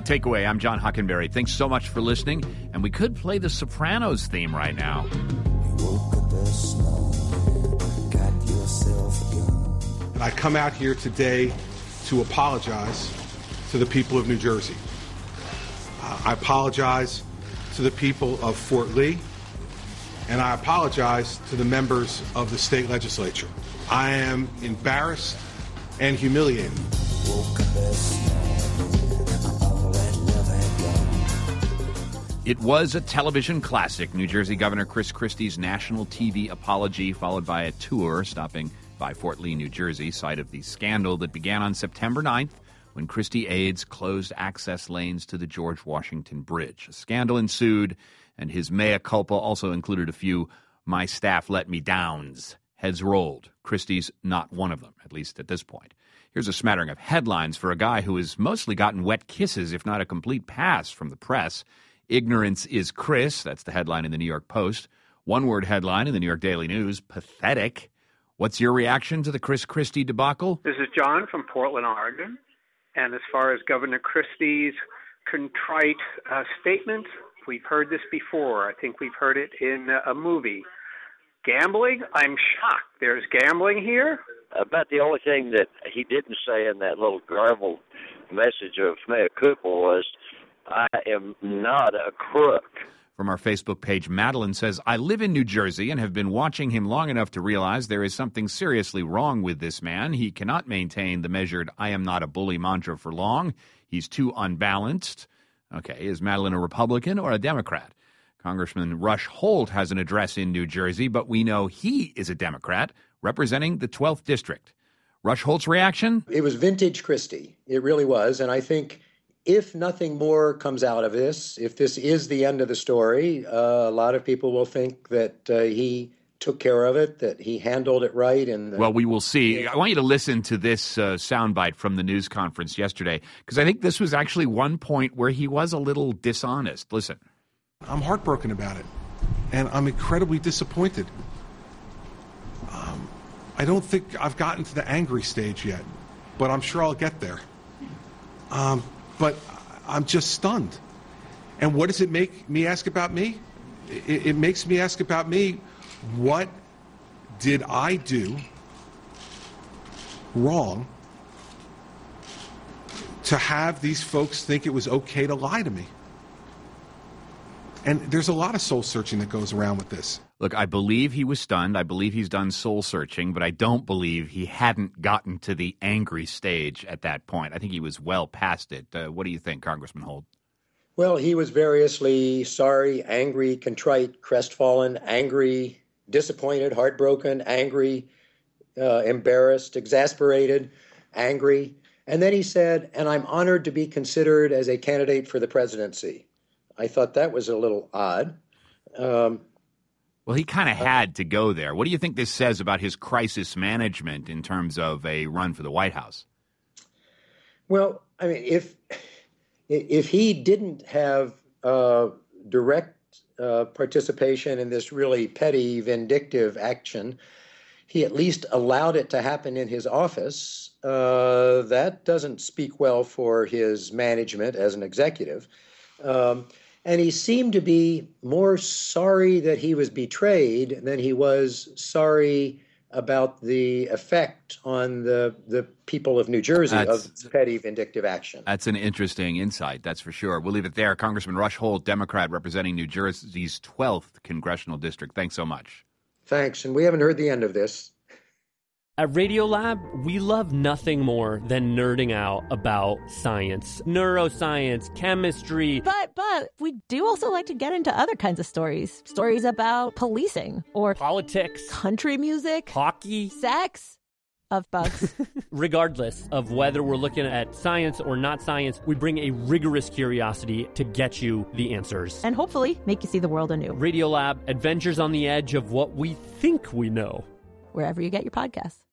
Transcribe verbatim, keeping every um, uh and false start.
Takeaway. I'm John Hockenberry. Thanks so much for listening. And we could play the Sopranos theme right now. And I come out here today to apologize to the people of New Jersey. Uh, I apologize to the people of Fort Lee, and I apologize to the members of the state legislature. I am embarrassed and humiliated. It was a television classic, New Jersey Governor Chris Christie's national T V apology, followed by a tour stopping by Fort Lee, New Jersey, site of the scandal that began on September ninth when Christie aides closed access lanes to the George Washington Bridge. A scandal ensued, and his mea culpa also included a few "my staff let me downs." Heads rolled. Christie's not one of them, at least at this point. Here's a smattering of headlines for a guy who has mostly gotten wet kisses, if not a complete pass from the press. Ignorance is Chris. That's the headline in the New York Post. One-word headline in the New York Daily News. Pathetic. What's your reaction to the Chris Christie debacle? This is John from Portland, Oregon. And as far as Governor Christie's contrite uh, statement, we've heard this before. I think we've heard it in uh, a movie. Gambling? I'm shocked. There's gambling here? About the only thing that he didn't say in that little garbled message of mea culpa was, I am not a crook. From our Facebook page, Madeline says, I live in New Jersey and have been watching him long enough to realize there is something seriously wrong with this man. He cannot maintain the measured I am not a bully mantra for long. He's too unbalanced. Okay, is Madeline a Republican or a Democrat? Congressman Rush Holt has an address in New Jersey, but we know he is a Democrat representing the twelfth District. Rush Holt's reaction? It was vintage Christie. It really was. And I think if nothing more comes out of this, if this is the end of the story, uh, a lot of people will think that uh, he took care of it, that he handled it right. And the- Well, we will see. I want you to listen to this uh, soundbite from the news conference yesterday, because I think this was actually one point where he was a little dishonest. Listen. I'm heartbroken about it, and I'm incredibly disappointed. Um, I don't think I've gotten to the angry stage yet, but I'm sure I'll get there. Um, but I'm just stunned. And what does it make me ask about me? It, it makes me ask about me, what did I do wrong to have these folks think it was okay to lie to me? And there's a lot of soul-searching that goes around with this. Look, I believe he was stunned. I believe he's done soul-searching, but I don't believe he hadn't gotten to the angry stage at that point. I think he was well past it. Uh, what do you think, Congressman Holt? Well, he was variously sorry, angry, contrite, crestfallen, angry, disappointed, heartbroken, angry, uh, embarrassed, exasperated, angry. And then he said, and I'm honored to be considered as a candidate for the presidency. I thought that was a little odd. Um, well, he kind of had to go there. What do you think this says about his crisis management in terms of a run for the White House? Well, I mean, if if he didn't have uh, direct uh, participation in this really petty, vindictive action, he at least allowed it to happen in his office. Uh, that doesn't speak well for his management as an executive. Um, And he seemed to be more sorry that he was betrayed than he was sorry about the effect on the the people of New Jersey that's, of petty, vindictive action. That's an interesting insight, that's for sure. We'll leave it there. Congressman Rush Holt, Democrat representing New Jersey's twelfth congressional district. Thanks so much. Thanks, and we haven't heard the end of this. At Radiolab, we love nothing more than nerding out about science, neuroscience, chemistry. But, but, we do also like to get into other kinds of stories. Stories about policing or politics, country music, hockey, sex, of bugs. Regardless of whether we're looking at science or not science, we bring a rigorous curiosity to get you the answers. And hopefully make you see the world anew. Radiolab, adventures on the edge of what we think we know. Wherever you get your podcasts.